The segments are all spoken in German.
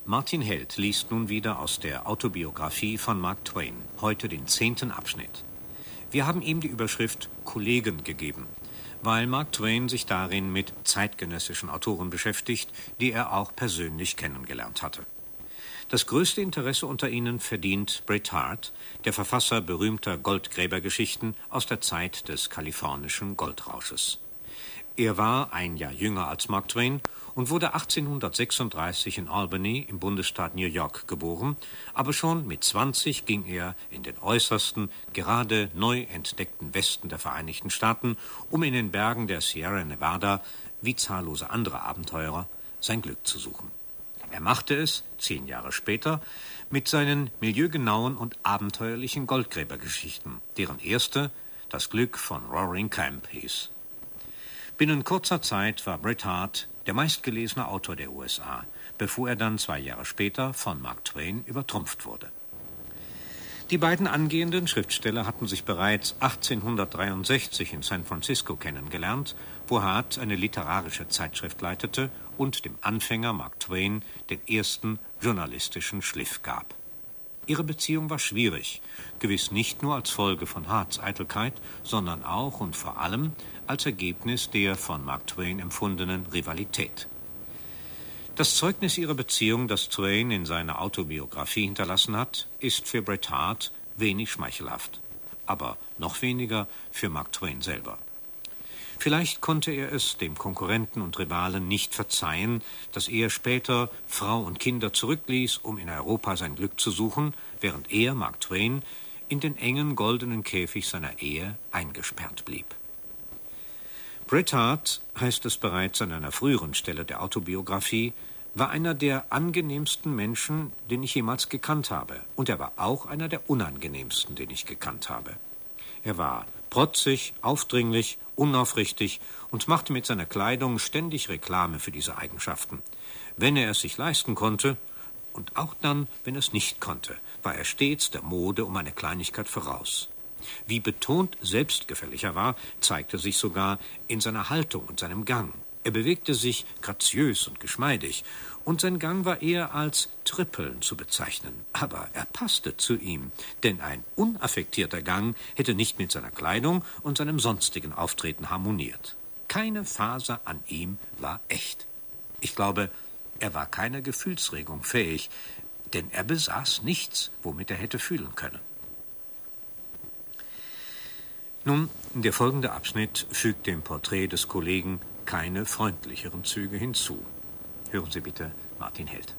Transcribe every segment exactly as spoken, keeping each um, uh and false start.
Martin Held liest nun wieder aus der Autobiografie von Mark Twain, heute den zehnten Abschnitt. Wir haben ihm die Überschrift Kollegen gegeben, weil Mark Twain sich darin mit zeitgenössischen Autoren beschäftigt, die er auch persönlich kennengelernt hatte. Das größte Interesse unter ihnen verdient Bret Harte, der Verfasser berühmter Goldgräbergeschichten aus der Zeit des kalifornischen Goldrausches. Er war ein Jahr jünger als Mark Twain und wurde achtzehnhundertsechsunddreißig in Albany im Bundesstaat New York geboren, aber schon mit zwanzig ging er in den äußersten, gerade neu entdeckten Westen der Vereinigten Staaten, um in den Bergen der Sierra Nevada, wie zahllose andere Abenteurer, sein Glück zu suchen. Er machte es, zehn Jahre später, mit seinen milieugenauen und abenteuerlichen Goldgräbergeschichten, deren erste Das Glück von Roaring Camp hieß. Binnen kurzer Zeit war Bret Harte der meistgelesene Autor der U S A, bevor er dann zwei Jahre später von Mark Twain übertrumpft wurde. Die beiden angehenden Schriftsteller hatten sich bereits achtzehnhundertdreiundsechzig in San Francisco kennengelernt, wo Harte eine literarische Zeitschrift leitete und dem Anfänger Mark Twain den ersten journalistischen Schliff gab. Ihre Beziehung war schwierig, gewiss nicht nur als Folge von Hartes Eitelkeit, sondern auch und vor allem als Ergebnis der von Mark Twain empfundenen Rivalität. Das Zeugnis ihrer Beziehung, das Twain in seiner Autobiografie hinterlassen hat, ist für Bret Harte wenig schmeichelhaft, aber noch weniger für Mark Twain selber. Vielleicht konnte er es dem Konkurrenten und Rivalen nicht verzeihen, dass er später Frau und Kinder zurückließ, um in Europa sein Glück zu suchen, während er, Mark Twain, in den engen goldenen Käfig seiner Ehe eingesperrt blieb. Bret Harte, heißt es bereits an einer früheren Stelle der Autobiografie, war einer der angenehmsten Menschen, den ich jemals gekannt habe, und er war auch einer der unangenehmsten, den ich gekannt habe. Er war protzig, aufdringlich, unaufrichtig und machte mit seiner Kleidung ständig Reklame für diese Eigenschaften. Wenn er es sich leisten konnte, und auch dann, wenn er es nicht konnte, war er stets der Mode um eine Kleinigkeit voraus. Wie betont selbstgefällig er war, zeigte sich sogar in seiner Haltung und seinem Gang. Er bewegte sich graziös und geschmeidig, und sein Gang war eher als Trippeln zu bezeichnen. Aber er passte zu ihm, denn ein unaffektierter Gang hätte nicht mit seiner Kleidung und seinem sonstigen Auftreten harmoniert. Keine Faser an ihm war echt. Ich glaube, er war keiner Gefühlsregung fähig, denn er besaß nichts, womit er hätte fühlen können. Nun, der folgende Abschnitt fügt dem Porträt des Kollegen keine freundlicheren Züge hinzu. Hören Sie bitte Martin Held.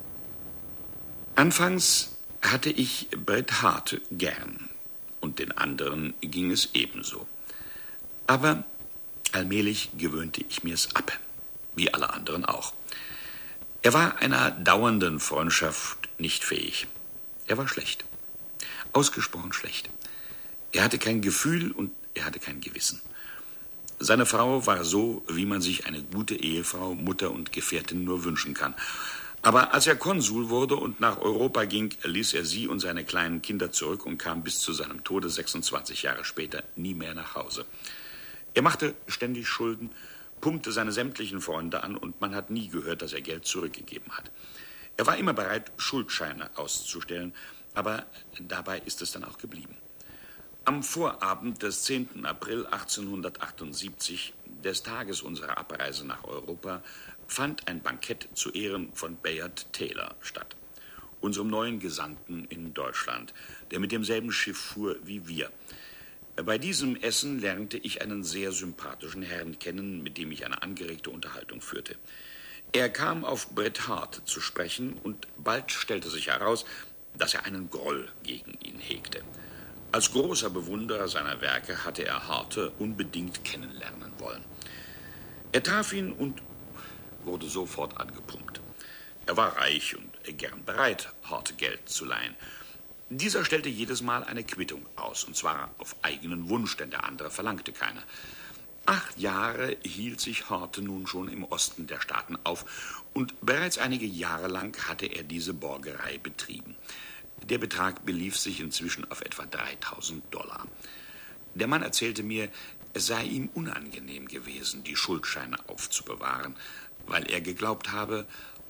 Anfangs hatte ich Bret Harte gern und den anderen ging es ebenso. Aber allmählich gewöhnte ich mir's ab, wie alle anderen auch. Er war einer dauernden Freundschaft nicht fähig. Er war schlecht, ausgesprochen schlecht. Er hatte kein Gefühl und er hatte kein Gewissen. Seine Frau war so, wie man sich eine gute Ehefrau, Mutter und Gefährtin nur wünschen kann. Aber als er Konsul wurde und nach Europa ging, ließ er sie und seine kleinen Kinder zurück und kam bis zu seinem Tode sechsundzwanzig Jahre später nie mehr nach Hause. Er machte ständig Schulden, pumpte seine sämtlichen Freunde an und man hat nie gehört, dass er Geld zurückgegeben hat. Er war immer bereit, Schuldscheine auszustellen, aber dabei ist es dann auch geblieben. Am Vorabend des zehnten April achtzehnhundertachtundsiebzig, des Tages unserer Abreise nach Europa, fand ein Bankett zu Ehren von Bayard Taylor statt, unserem neuen Gesandten in Deutschland, der mit demselben Schiff fuhr wie wir. Bei diesem Essen lernte ich einen sehr sympathischen Herrn kennen, mit dem ich eine angeregte Unterhaltung führte. Er kam auf Bret Harte zu sprechen und bald stellte sich heraus, dass er einen Groll gegen ihn hegte. Als großer Bewunderer seiner Werke hatte er Harte unbedingt kennenlernen wollen. Er traf ihn und wurde sofort angepumpt. Er war reich und gern bereit, Harte Geld zu leihen. Dieser stellte jedes Mal eine Quittung aus, und zwar auf eigenen Wunsch, denn der andere verlangte keine. Acht Jahre hielt sich Harte nun schon im Osten der Staaten auf, und bereits einige Jahre lang hatte er diese Borgerei betrieben. Der Betrag belief sich inzwischen auf etwa dreitausend Dollar. Der Mann erzählte mir, es sei ihm unangenehm gewesen, die Schuldscheine aufzubewahren, weil er geglaubt habe,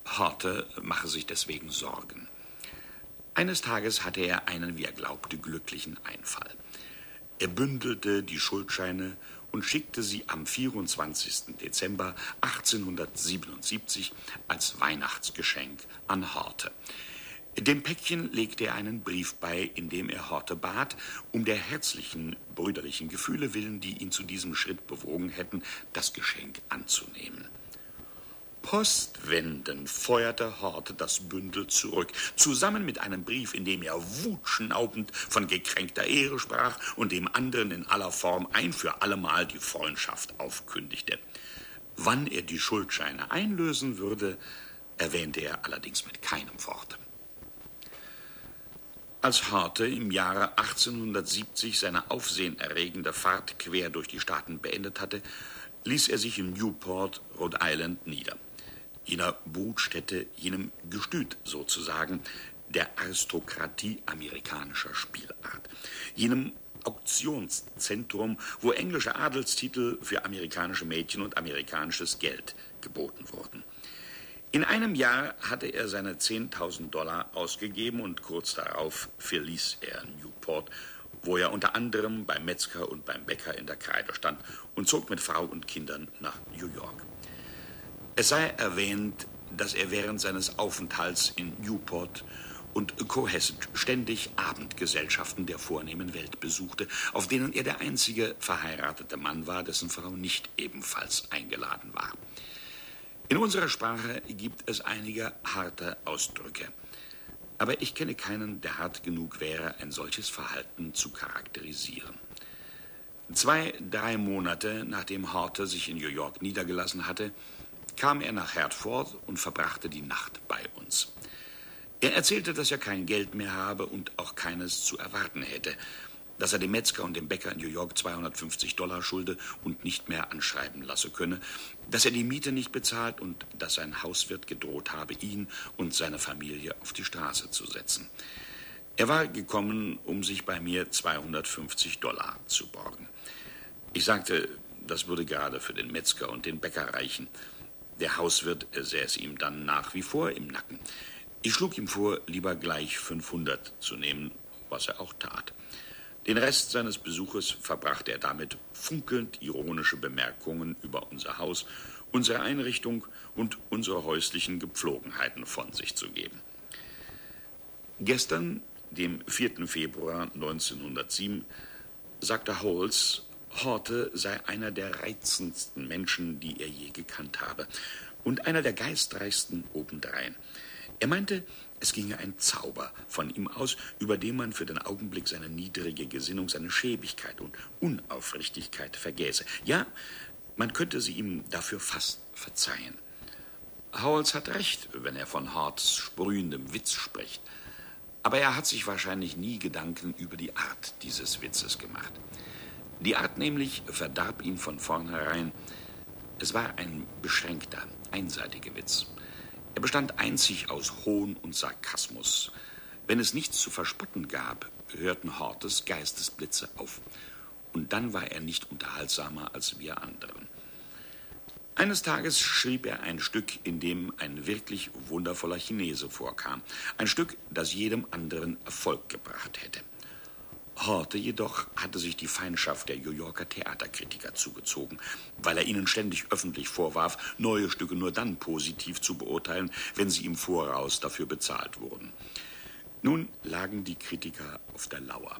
Horte mache sich deswegen Sorgen. Eines Tages hatte er einen, wie er glaubte, glücklichen Einfall. Er bündelte die Schuldscheine und schickte sie am vierundzwanzigsten Dezember achtzehnhundertsiebenundsiebzig als Weihnachtsgeschenk an Horte. Dem Päckchen legte er einen Brief bei, in dem er Horte bat, um der herzlichen, brüderlichen Gefühle willen, die ihn zu diesem Schritt bewogen hätten, das Geschenk anzunehmen. Postwendend feuerte Horte das Bündel zurück, zusammen mit einem Brief, in dem er wutschnaubend von gekränkter Ehre sprach und dem anderen in aller Form ein für allemal die Freundschaft aufkündigte. Wann er die Schuldscheine einlösen würde, erwähnte er allerdings mit keinem Wort. Als Horte im Jahre achtzehnhundertsiebzig seine aufsehenerregende Fahrt quer durch die Staaten beendet hatte, ließ er sich in Newport, Rhode Island, nieder. Jener Brutstätte, jenem Gestüt sozusagen der Aristokratie amerikanischer Spielart, jenem Auktionszentrum, wo englische Adelstitel für amerikanische Mädchen und amerikanisches Geld geboten wurden. In einem Jahr hatte er seine zehntausend Dollar ausgegeben und kurz darauf verließ er Newport, wo er unter anderem beim Metzger und beim Bäcker in der Kreide stand und zog mit Frau und Kindern nach New York. Es sei erwähnt, dass er während seines Aufenthalts in Newport und Cohasset ständig Abendgesellschaften der vornehmen Welt besuchte, auf denen er der einzige verheiratete Mann war, dessen Frau nicht ebenfalls eingeladen war. In unserer Sprache gibt es einige harte Ausdrücke, aber ich kenne keinen, der hart genug wäre, ein solches Verhalten zu charakterisieren. Zwei, drei Monate, nachdem Horte sich in New York niedergelassen hatte, kam er nach Hertford und verbrachte die Nacht bei uns. Er erzählte, dass er kein Geld mehr habe und auch keines zu erwarten hätte, dass er dem Metzger und dem Bäcker in New York zweihundertfünfzig Dollar schulde und nicht mehr anschreiben lassen könne, dass er die Miete nicht bezahlt und dass sein Hauswirt gedroht habe, ihn und seine Familie auf die Straße zu setzen. Er war gekommen, um sich bei mir zweihundertfünfzig Dollar zu borgen. Ich sagte, das würde gerade für den Metzger und den Bäcker reichen. Der Hauswirt säß ihm dann nach wie vor im Nacken. Ich schlug ihm vor, lieber gleich fünfhundert zu nehmen, was er auch tat. Den Rest seines Besuches verbrachte er damit, funkelnd ironische Bemerkungen über unser Haus, unsere Einrichtung und unsere häuslichen Gepflogenheiten von sich zu geben. Gestern, dem vierten Februar neunzehnhundertsieben, sagte Holmes, Horte sei einer der reizendsten Menschen, die er je gekannt habe, und einer der geistreichsten obendrein. Er meinte, es ginge ein Zauber von ihm aus, über den man für den Augenblick seine niedrige Gesinnung, seine Schäbigkeit und Unaufrichtigkeit vergäße. Ja, man könnte sie ihm dafür fast verzeihen. Howells hat recht, wenn er von Hortes sprühendem Witz spricht. Aber er hat sich wahrscheinlich nie Gedanken über die Art dieses Witzes gemacht. Die Art nämlich verdarb ihm von vornherein. Es war ein beschränkter, einseitiger Witz. Er bestand einzig aus Hohn und Sarkasmus. Wenn es nichts zu verspotten gab, hörten Hortes Geistesblitze auf. Und dann war er nicht unterhaltsamer als wir anderen. Eines Tages schrieb er ein Stück, in dem ein wirklich wundervoller Chinese vorkam. Ein Stück, das jedem anderen Erfolg gebracht hätte. Horte jedoch hatte sich die Feindschaft der New Yorker Theaterkritiker zugezogen, weil er ihnen ständig öffentlich vorwarf, neue Stücke nur dann positiv zu beurteilen, wenn sie im Voraus dafür bezahlt wurden. Nun lagen die Kritiker auf der Lauer.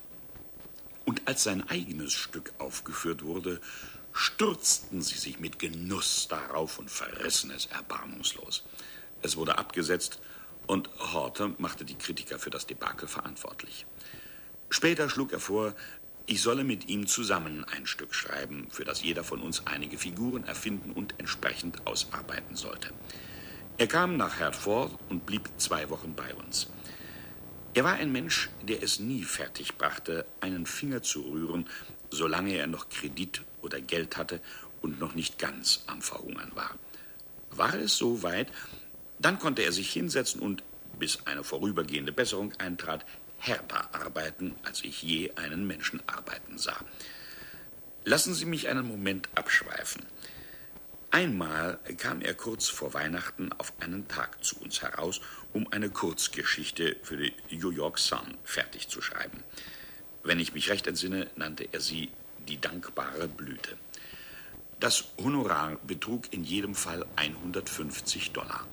Und als sein eigenes Stück aufgeführt wurde, stürzten sie sich mit Genuss darauf und verrissen es erbarmungslos. Es wurde abgesetzt und Horte machte die Kritiker für das Debakel verantwortlich. Später schlug er vor, ich solle mit ihm zusammen ein Stück schreiben, für das jeder von uns einige Figuren erfinden und entsprechend ausarbeiten sollte. Er kam nach Hertford und blieb zwei Wochen bei uns. Er war ein Mensch, der es nie fertig brachte, einen Finger zu rühren, solange er noch Kredit oder Geld hatte und noch nicht ganz am Verhungern war. War es so weit, dann konnte er sich hinsetzen und, bis eine vorübergehende Besserung eintrat, härter arbeiten, als ich je einen Menschen arbeiten sah. Lassen Sie mich einen Moment abschweifen. Einmal kam er kurz vor Weihnachten auf einen Tag zu uns heraus, um eine Kurzgeschichte für die New York Sun fertig zu schreiben. Wenn ich mich recht entsinne, nannte er sie die dankbare Blüte. Das Honorar betrug in jedem Fall hundertfünfzig Dollar.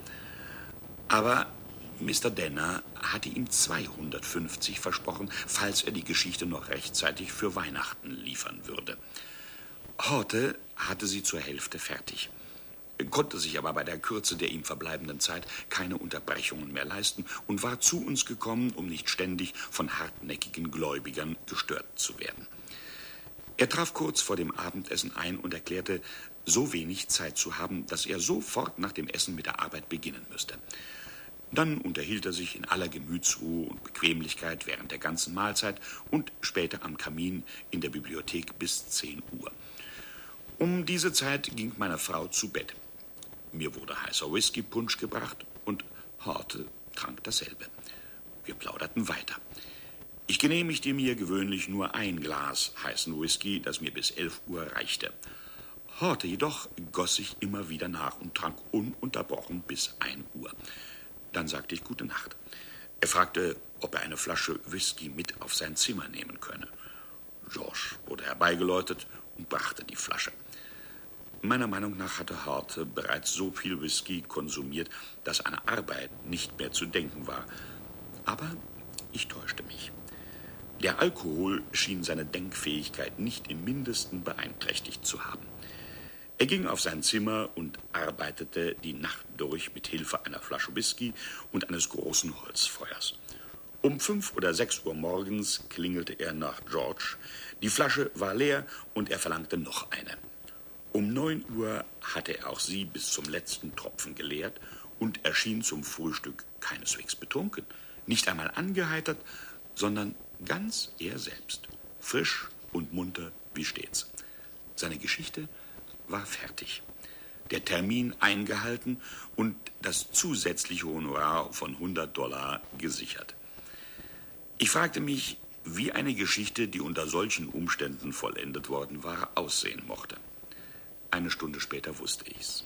Aber Mister Denner hatte ihm zweihundertfünfzig versprochen, falls er die Geschichte noch rechtzeitig für Weihnachten liefern würde. Horte hatte sie zur Hälfte fertig, konnte sich aber bei der Kürze der ihm verbleibenden Zeit keine Unterbrechungen mehr leisten und war zu uns gekommen, um nicht ständig von hartnäckigen Gläubigern gestört zu werden. Er traf kurz vor dem Abendessen ein und erklärte, so wenig Zeit zu haben, dass er sofort nach dem Essen mit der Arbeit beginnen müsste. Dann unterhielt er sich in aller Gemütsruhe und Bequemlichkeit während der ganzen Mahlzeit und später am Kamin in der Bibliothek bis zehn Uhr. Um diese Zeit ging meine Frau zu Bett. Mir wurde heißer Whisky-Punsch gebracht und Horte trank dasselbe. Wir plauderten weiter. Ich genehmigte mir gewöhnlich nur ein Glas heißen Whisky, das mir bis elf Uhr reichte. Horte jedoch goss sich immer wieder nach und trank ununterbrochen bis ein Uhr. Dann sagte ich gute Nacht. Er fragte, ob er eine Flasche Whisky mit auf sein Zimmer nehmen könne. George wurde herbeigeläutet und brachte die Flasche. Meiner Meinung nach hatte Horte bereits so viel Whisky konsumiert, dass an Arbeit nicht mehr zu denken war. Aber ich täuschte mich. Der Alkohol schien seine Denkfähigkeit nicht im Mindesten beeinträchtigt zu haben. Er ging auf sein Zimmer und arbeitete die Nacht durch mit Hilfe einer Flasche Whisky und eines großen Holzfeuers. Um fünf oder sechs Uhr morgens klingelte er nach George. Die Flasche war leer und er verlangte noch eine. Um neun Uhr hatte er auch sie bis zum letzten Tropfen geleert und erschien zum Frühstück keineswegs betrunken, nicht einmal angeheitert, sondern ganz er selbst, frisch und munter wie stets. Seine Geschichte war fertig, der Termin eingehalten und das zusätzliche Honorar von hundert Dollar gesichert. Ich fragte mich, wie eine Geschichte, die unter solchen Umständen vollendet worden war, aussehen mochte. Eine Stunde später wusste ich's.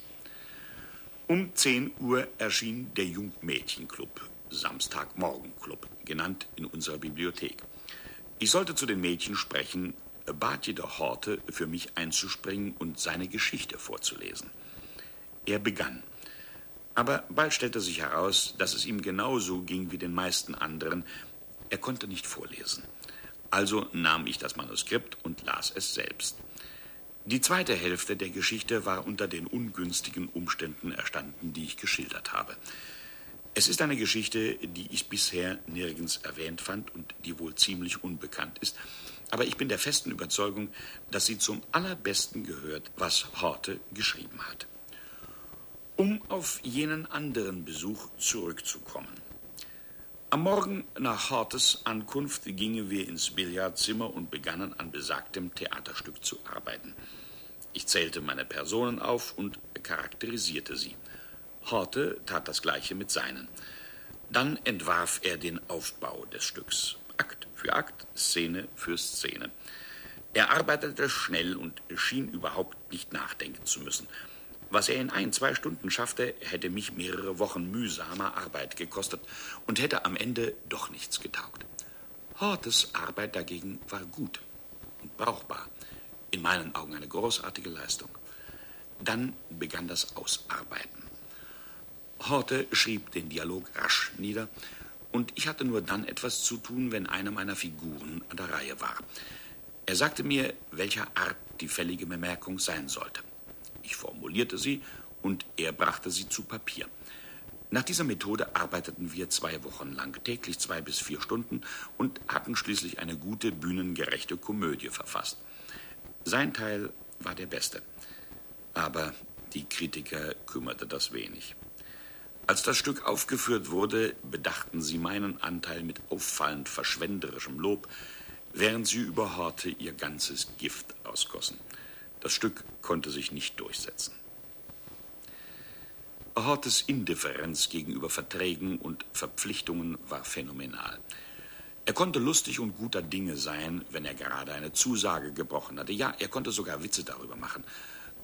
Um zehn Uhr erschien der Jungmädchenclub, Samstagmorgenclub, genannt in unserer Bibliothek. Ich sollte zu den Mädchen sprechen, bat jedoch Horte, für mich einzuspringen und seine Geschichte vorzulesen. Er begann. Aber bald stellte sich heraus, dass es ihm genauso ging wie den meisten anderen. Er konnte nicht vorlesen. Also nahm ich das Manuskript und las es selbst. Die zweite Hälfte der Geschichte war unter den ungünstigen Umständen erstanden, die ich geschildert habe. Es ist eine Geschichte, die ich bisher nirgends erwähnt fand und die wohl ziemlich unbekannt ist, aber ich bin der festen Überzeugung, dass sie zum Allerbesten gehört, was Horte geschrieben hat. Um auf jenen anderen Besuch zurückzukommen. Am Morgen nach Hortes Ankunft gingen wir ins Billardzimmer und begannen an besagtem Theaterstück zu arbeiten. Ich zählte meine Personen auf und charakterisierte sie. Horte tat das Gleiche mit seinen. Dann entwarf er den Aufbau des Stücks, Akt für Akt, Szene für Szene. Er arbeitete schnell und schien überhaupt nicht nachdenken zu müssen. Was er in ein, zwei Stunden schaffte, hätte mich mehrere Wochen mühsamer Arbeit gekostet und hätte am Ende doch nichts getaugt. Hortes Arbeit dagegen war gut und brauchbar. In meinen Augen eine großartige Leistung. Dann begann das Ausarbeiten. Horte schrieb den Dialog rasch nieder und ich hatte nur dann etwas zu tun, wenn eine meiner Figuren an der Reihe war. Er sagte mir, welcher Art die fällige Bemerkung sein sollte. Ich formulierte sie und er brachte sie zu Papier. Nach dieser Methode arbeiteten wir zwei Wochen lang, täglich zwei bis vier Stunden und hatten schließlich eine gute, bühnengerechte Komödie verfasst. Sein Teil war der beste, aber die Kritiker kümmerte das wenig. Als das Stück aufgeführt wurde, bedachten sie meinen Anteil mit auffallend verschwenderischem Lob, während sie über Horte ihr ganzes Gift ausgossen. Das Stück konnte sich nicht durchsetzen. Hortes Indifferenz gegenüber Verträgen und Verpflichtungen war phänomenal. Er konnte lustig und guter Dinge sein, wenn er gerade eine Zusage gebrochen hatte. Ja, er konnte sogar Witze darüber machen.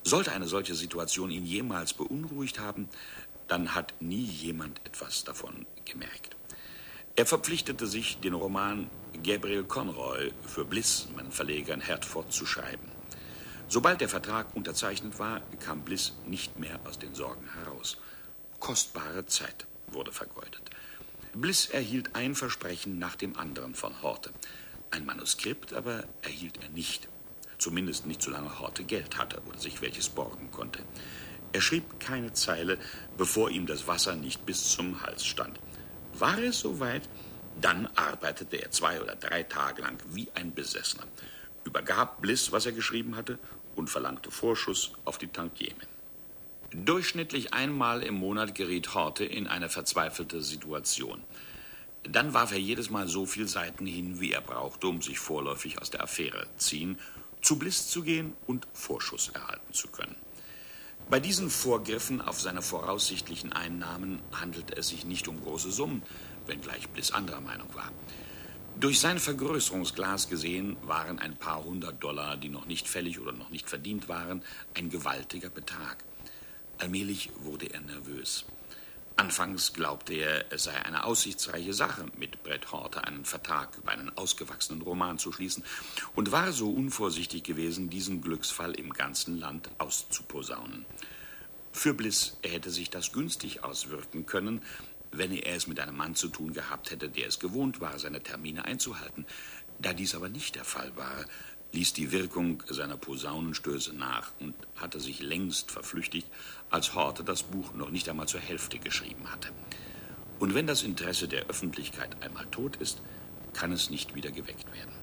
Sollte eine solche Situation ihn jemals beunruhigt haben, dann hat nie jemand etwas davon gemerkt. Er verpflichtete sich, den Roman Gabriel Conroy für Bliss, meinen Verleger in Hertford, zu schreiben. Sobald der Vertrag unterzeichnet war, kam Bliss nicht mehr aus den Sorgen heraus. Kostbare Zeit wurde vergeudet. Bliss erhielt ein Versprechen nach dem anderen von Horte. Ein Manuskript aber erhielt er nicht. Zumindest nicht, solange Horte Geld hatte oder sich welches borgen konnte. Er schrieb keine Zeile, bevor ihm das Wasser nicht bis zum Hals stand. War es soweit, dann arbeitete er zwei oder drei Tage lang wie ein Besessener, übergab Bliss, was er geschrieben hatte, und verlangte Vorschuss auf die Tantiemen. Durchschnittlich einmal im Monat geriet Horte in eine verzweifelte Situation. Dann warf er jedes Mal so viel Seiten hin, wie er brauchte, um sich vorläufig aus der Affäre ziehen, zu Bliss zu gehen und Vorschuss erhalten zu können. Bei diesen Vorgriffen auf seine voraussichtlichen Einnahmen handelte es sich nicht um große Summen, wenngleich Bliss anderer Meinung war. Durch sein Vergrößerungsglas gesehen waren ein paar hundert Dollar, die noch nicht fällig oder noch nicht verdient waren, ein gewaltiger Betrag. Allmählich wurde er nervös. Anfangs glaubte er, es sei eine aussichtsreiche Sache, mit Bret Horte einen Vertrag über einen ausgewachsenen Roman zu schließen und war so unvorsichtig gewesen, diesen Glücksfall im ganzen Land auszuposaunen. Für Bliss hätte sich das günstig auswirken können, wenn er es mit einem Mann zu tun gehabt hätte, der es gewohnt war, seine Termine einzuhalten. Da dies aber nicht der Fall war, ließ die Wirkung seiner Posaunenstöße nach und hatte sich längst verflüchtigt, als Horte das Buch noch nicht einmal zur Hälfte geschrieben hatte. Und wenn das Interesse der Öffentlichkeit einmal tot ist, kann es nicht wieder geweckt werden.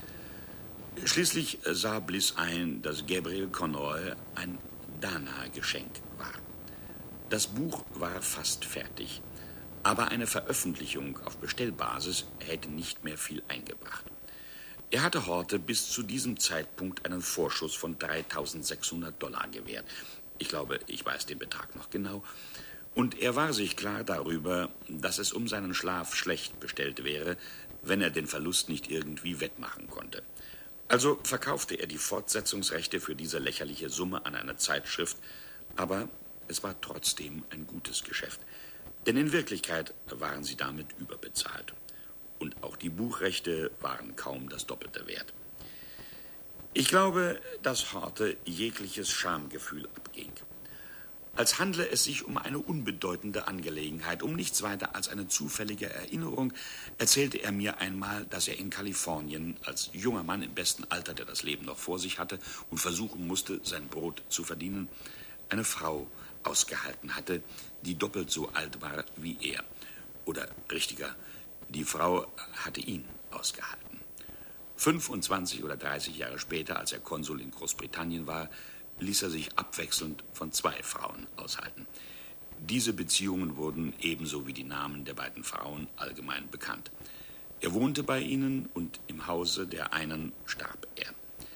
Schließlich sah Bliss ein, dass Gabriel Conroy ein Dana-Geschenk war. Das Buch war fast fertig, aber eine Veröffentlichung auf Bestellbasis hätte nicht mehr viel eingebracht. Er hatte Horte bis zu diesem Zeitpunkt einen Vorschuss von dreitausendsechshundert Dollar gewährt. Ich glaube, ich weiß den Betrag noch genau. Und er war sich klar darüber, dass es um seinen Schlaf schlecht bestellt wäre, wenn er den Verlust nicht irgendwie wettmachen konnte. Also verkaufte er die Fortsetzungsrechte für diese lächerliche Summe an eine Zeitschrift, aber es war trotzdem ein gutes Geschäft. Denn in Wirklichkeit waren sie damit überbezahlt. Und auch die Buchrechte waren kaum das Doppelte wert. Ich glaube, dass Horte jegliches Schamgefühl abging. Als handle es sich um eine unbedeutende Angelegenheit, um nichts weiter als eine zufällige Erinnerung, erzählte er mir einmal, dass er in Kalifornien als junger Mann im besten Alter, der das Leben noch vor sich hatte und versuchen musste, sein Brot zu verdienen, eine Frau ausgehalten hatte, die doppelt so alt war wie er. Oder richtiger, die Frau hatte ihn ausgehalten. fünfundzwanzig oder dreißig Jahre später, als er Konsul in Großbritannien war, ließ er sich abwechselnd von zwei Frauen aushalten. Diese Beziehungen wurden ebenso wie die Namen der beiden Frauen allgemein bekannt. Er wohnte bei ihnen und im Hause der einen starb er.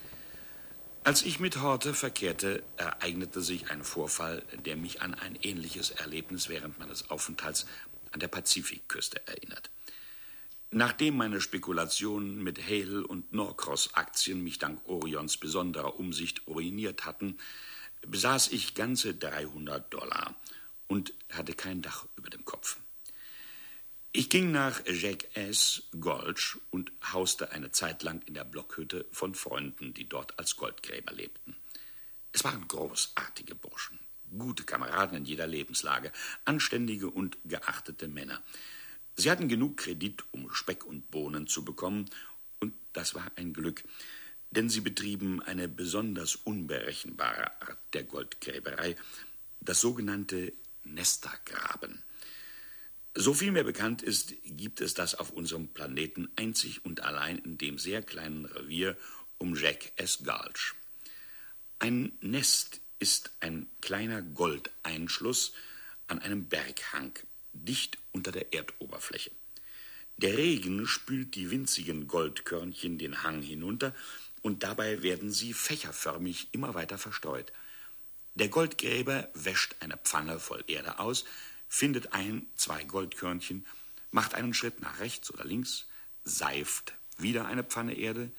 Als ich mit Horte verkehrte, ereignete sich ein Vorfall, der mich an ein ähnliches Erlebnis während meines Aufenthalts an der Pazifikküste erinnert. Nachdem meine Spekulationen mit Hale- und Norcross-Aktien mich dank Orions besonderer Umsicht ruiniert hatten, besaß ich ganze dreihundert Dollar und hatte kein Dach über dem Kopf. Ich ging nach Jackass Gulch und hauste eine Zeit lang in der Blockhütte von Freunden, die dort als Goldgräber lebten. Es waren großartige Burschen, gute Kameraden in jeder Lebenslage, anständige und geachtete Männer. Sie hatten genug Kredit, um Speck und Bohnen zu bekommen, und das war ein Glück, denn sie betrieben eine besonders unberechenbare Art der Goldgräberei, das sogenannte Nestergraben. So viel mir bekannt ist, gibt es das auf unserem Planeten einzig und allein in dem sehr kleinen Revier um Jackass Gulch. Ein Nest ist ein kleiner Goldeinschluss an einem Berghang, dicht unter der Erdoberfläche. Der Regen spült die winzigen Goldkörnchen den Hang hinunter und dabei werden sie fächerförmig immer weiter verstreut. Der Goldgräber wäscht eine Pfanne voll Erde aus, findet ein, zwei Goldkörnchen, macht einen Schritt nach rechts oder links, seift wieder eine Pfanne Erde,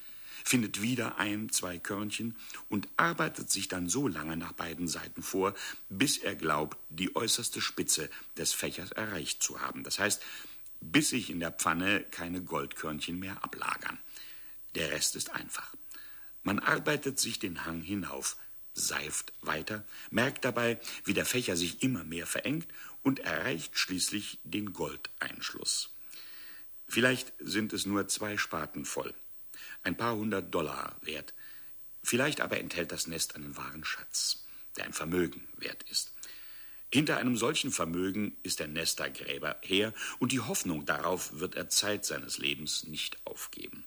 findet wieder ein, zwei Körnchen und arbeitet sich dann so lange nach beiden Seiten vor, bis er glaubt, die äußerste Spitze des Fächers erreicht zu haben. Das heißt, bis sich in der Pfanne keine Goldkörnchen mehr ablagern. Der Rest ist einfach. Man arbeitet sich den Hang hinauf, seift weiter, merkt dabei, wie der Fächer sich immer mehr verengt und erreicht schließlich den Goldeinschluss. Vielleicht sind es nur zwei Spaten voll, ein paar hundert Dollar wert. Vielleicht aber enthält das Nest einen wahren Schatz, der ein Vermögen wert ist. Hinter einem solchen Vermögen ist der Nestergräber her und die Hoffnung darauf wird er Zeit seines Lebens nicht aufgeben.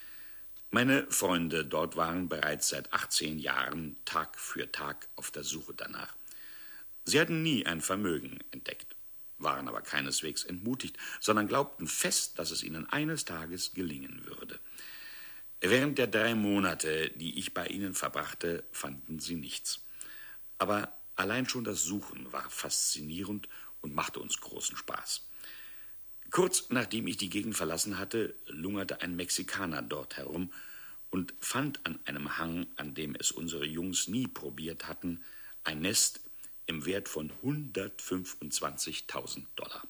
Meine Freunde dort waren bereits seit achtzehn Jahren Tag für Tag auf der Suche danach. Sie hatten nie ein Vermögen entdeckt, waren aber keineswegs entmutigt, sondern glaubten fest, dass es ihnen eines Tages gelingen würde. Während der drei Monate, die ich bei ihnen verbrachte, fanden sie nichts. Aber allein schon das Suchen war faszinierend und machte uns großen Spaß. Kurz nachdem ich die Gegend verlassen hatte, lungerte ein Mexikaner dort herum und fand an einem Hang, an dem es unsere Jungs nie probiert hatten, ein Nest im Wert von hundertfünfundzwanzigtausend Dollar.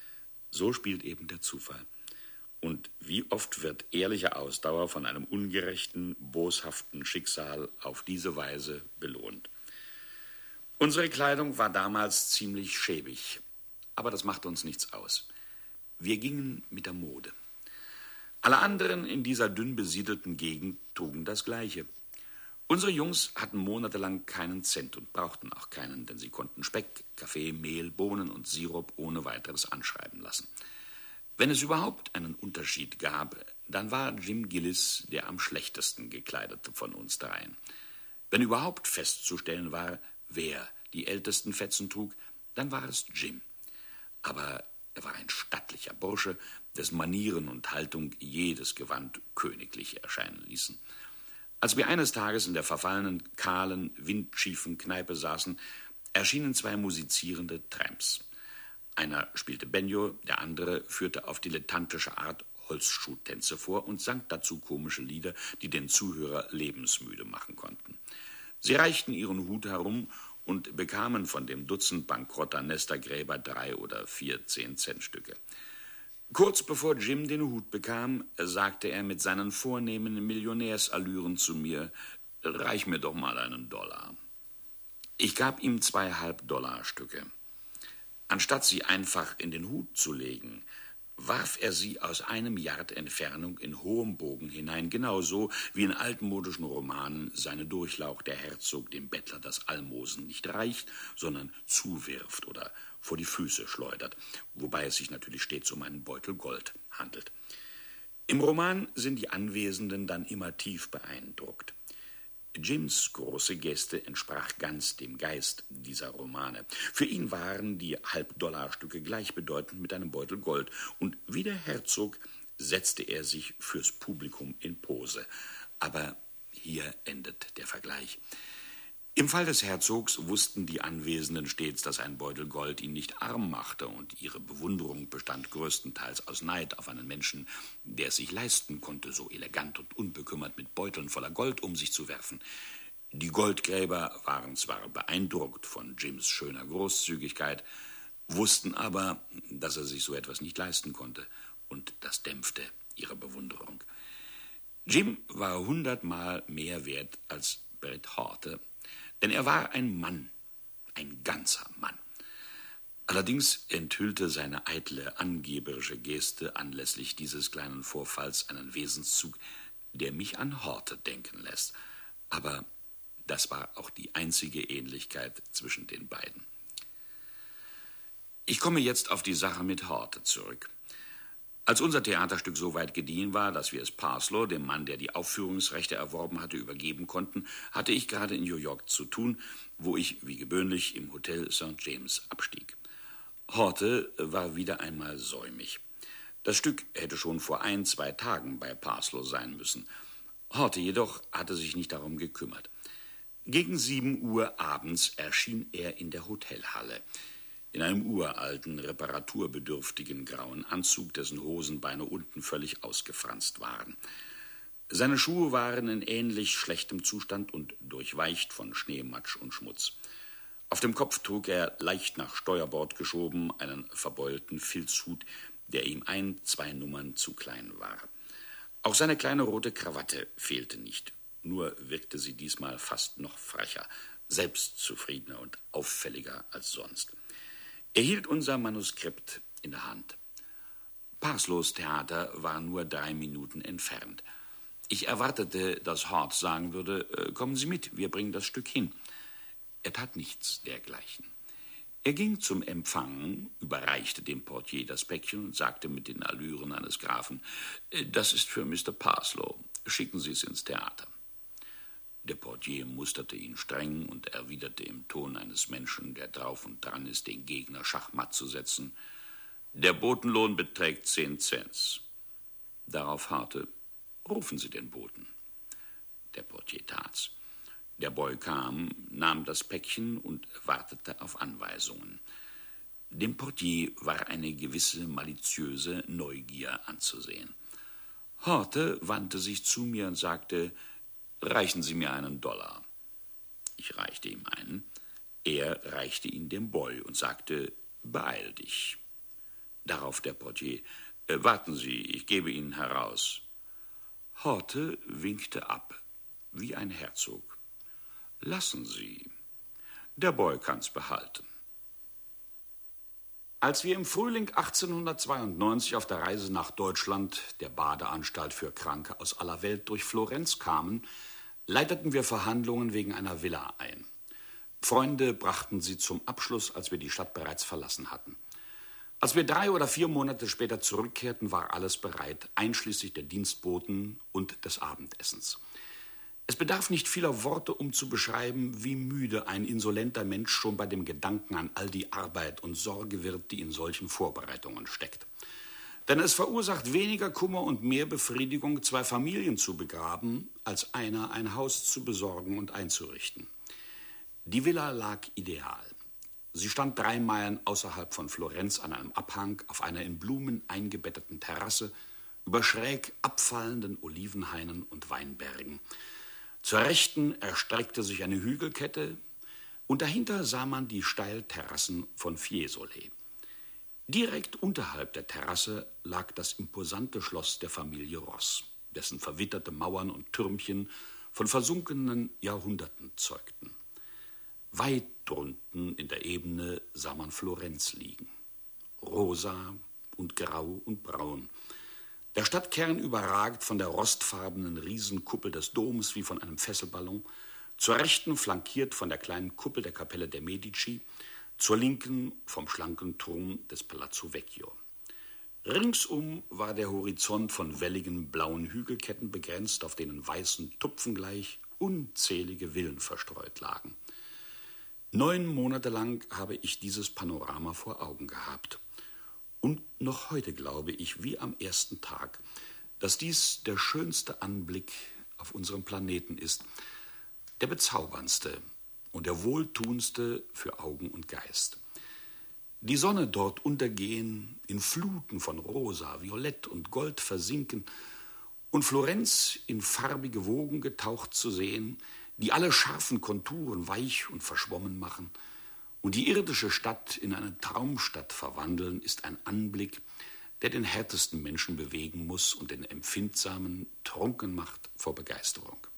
So spielt eben der Zufall. Und wie oft wird ehrliche Ausdauer von einem ungerechten, boshaften Schicksal auf diese Weise belohnt. Unsere Kleidung war damals ziemlich schäbig, aber das machte uns nichts aus. Wir gingen mit der Mode. Alle anderen in dieser dünn besiedelten Gegend trugen das Gleiche. Unsere Jungs hatten monatelang keinen Cent und brauchten auch keinen, denn sie konnten Speck, Kaffee, Mehl, Bohnen und Sirup ohne weiteres anschreiben lassen. Wenn es überhaupt einen Unterschied gab, dann war Jim Gillis der am schlechtesten gekleidete von uns dreien. Wenn überhaupt festzustellen war, wer die ältesten Fetzen trug, dann war es Jim. Aber er war ein stattlicher Bursche, dessen Manieren und Haltung jedes Gewand königlich erscheinen ließen. Als wir eines Tages in der verfallenen, kahlen, windschiefen Kneipe saßen, erschienen zwei musizierende Tramps. Einer spielte Banjo, der andere führte auf dilettantische Art Holzschuhtänze vor und sang dazu komische Lieder, die den Zuhörer lebensmüde machen konnten. Sie reichten ihren Hut herum und bekamen von dem Dutzend bankrotter Nestergräber drei oder vier Zehn-Cent-Stücke. Kurz bevor Jim den Hut bekam, sagte er mit seinen vornehmen Millionärsallüren zu mir, »Reich mir doch mal einen Dollar.« Ich gab ihm zwei Halb-Dollar-Stücke. Anstatt sie einfach in den Hut zu legen, warf er sie aus einem Yard Entfernung in hohem Bogen hinein, genauso wie in altmodischen Romanen seine Durchlaucht der Herzog dem Bettler das Almosen nicht reicht, sondern zuwirft oder vor die Füße schleudert, wobei es sich natürlich stets um einen Beutel Gold handelt. Im Roman sind die Anwesenden dann immer tief beeindruckt. Jims große Geste entsprach ganz dem Geist dieser Romane. Für ihn waren die Halbdollarstücke gleichbedeutend mit einem Beutel Gold, und wie der Herzog setzte er sich fürs Publikum in Pose. Aber hier endet der Vergleich. Im Fall des Herzogs wussten die Anwesenden stets, dass ein Beutel Gold ihn nicht arm machte, und ihre Bewunderung bestand größtenteils aus Neid auf einen Menschen, der es sich leisten konnte, so elegant und unbekümmert mit Beuteln voller Gold um sich zu werfen. Die Goldgräber waren zwar beeindruckt von Jims schöner Großzügigkeit, wussten aber, dass er sich so etwas nicht leisten konnte, und das dämpfte ihre Bewunderung. Jim war hundertmal mehr wert als Bret Horte, denn er war ein Mann, ein ganzer Mann. Allerdings enthüllte seine eitle, angeberische Geste anlässlich dieses kleinen Vorfalls einen Wesenszug, der mich an Horte denken lässt. Aber das war auch die einzige Ähnlichkeit zwischen den beiden. Ich komme jetzt auf die Sache mit Horte zurück. Als unser Theaterstück so weit gediehen war, dass wir es Parslow, dem Mann, der die Aufführungsrechte erworben hatte, übergeben konnten, hatte ich gerade in New York zu tun, wo ich wie gewöhnlich im Hotel Sankt James abstieg. Horte war wieder einmal säumig. Das Stück hätte schon vor ein, zwei Tagen bei Parslow sein müssen. Horte jedoch hatte sich nicht darum gekümmert. Gegen sieben Uhr abends erschien er in der Hotelhalle, in einem uralten, reparaturbedürftigen grauen Anzug, dessen Hosenbeine unten völlig ausgefranst waren. Seine Schuhe waren in ähnlich schlechtem Zustand und durchweicht von Schnee, Matsch und Schmutz. Auf dem Kopf trug er, leicht nach Steuerbord geschoben, einen verbeulten Filzhut, der ihm ein, zwei Nummern zu klein war. Auch seine kleine rote Krawatte fehlte nicht, nur wirkte sie diesmal fast noch frecher, selbstzufriedener und auffälliger als sonst. Er hielt unser Manuskript in der Hand. Parslows Theater war nur drei Minuten entfernt. Ich erwartete, dass Hort sagen würde, kommen Sie mit, wir bringen das Stück hin. Er tat nichts dergleichen. Er ging zum Empfang, überreichte dem Portier das Päckchen und sagte mit den Allüren eines Grafen, das ist für Mister Parslow, schicken Sie es ins Theater. Der Portier musterte ihn streng und erwiderte im Ton eines Menschen, der drauf und dran ist, den Gegner schachmatt zu setzen, der Botenlohn beträgt zehn Cents. Darauf harrte, rufen Sie den Boten. Der Portier tat's. Der Boy kam, nahm das Päckchen und wartete auf Anweisungen. Dem Portier war eine gewisse maliziöse Neugier anzusehen. Horte wandte sich zu mir und sagte, reichen Sie mir einen Dollar. Ich reichte ihm einen. Er reichte ihn dem Boy und sagte, beeil dich. Darauf der Portier, warten Sie, ich gebe Ihnen heraus. Horte winkte ab, wie ein Herzog. Lassen Sie. Der Boy kann's behalten. Als wir im Frühling achtzehnhundertzweiundneunzig auf der Reise nach Deutschland, der Badeanstalt für Kranke aus aller Welt, durch Florenz kamen, leiteten wir Verhandlungen wegen einer Villa ein. Freunde brachten sie zum Abschluss, als wir die Stadt bereits verlassen hatten. Als wir drei oder vier Monate später zurückkehrten, war alles bereit, einschließlich der Dienstboten und des Abendessens. Es bedarf nicht vieler Worte, um zu beschreiben, wie müde ein insolenter Mensch schon bei dem Gedanken an all die Arbeit und Sorge wird, die in solchen Vorbereitungen steckt. Denn es verursacht weniger Kummer und mehr Befriedigung, zwei Familien zu begraben, als einer ein Haus zu besorgen und einzurichten. Die Villa lag ideal. Sie stand drei Meilen außerhalb von Florenz an einem Abhang auf einer in Blumen eingebetteten Terrasse über schräg abfallenden Olivenhainen und Weinbergen. Zur Rechten erstreckte sich eine Hügelkette und dahinter sah man die Steilterrassen von Fiesole. Direkt unterhalb der Terrasse lag das imposante Schloss der Familie Ross, dessen verwitterte Mauern und Türmchen von versunkenen Jahrhunderten zeugten. Weit drunten in der Ebene sah man Florenz liegen, rosa und grau und braun. Der Stadtkern überragt von der rostfarbenen Riesenkuppel des Doms wie von einem Fesselballon, zur Rechten flankiert von der kleinen Kuppel der Kapelle der Medici, zur Linken vom schlanken Turm des Palazzo Vecchio. Ringsum war der Horizont von welligen blauen Hügelketten begrenzt, auf denen weißen Tupfen gleich unzählige Villen verstreut lagen. Neun Monate lang habe ich dieses Panorama vor Augen gehabt. Und noch heute glaube ich, wie am ersten Tag, dass dies der schönste Anblick auf unserem Planeten ist, der bezauberndste und der wohltuendste für Augen und Geist. Die Sonne dort untergehen, in Fluten von Rosa, Violett und Gold versinken und Florenz in farbige Wogen getaucht zu sehen, die alle scharfen Konturen weich und verschwommen machen und die irdische Stadt in eine Traumstadt verwandeln, ist ein Anblick, der den härtesten Menschen bewegen muss und den Empfindsamen trunken macht vor Begeisterung.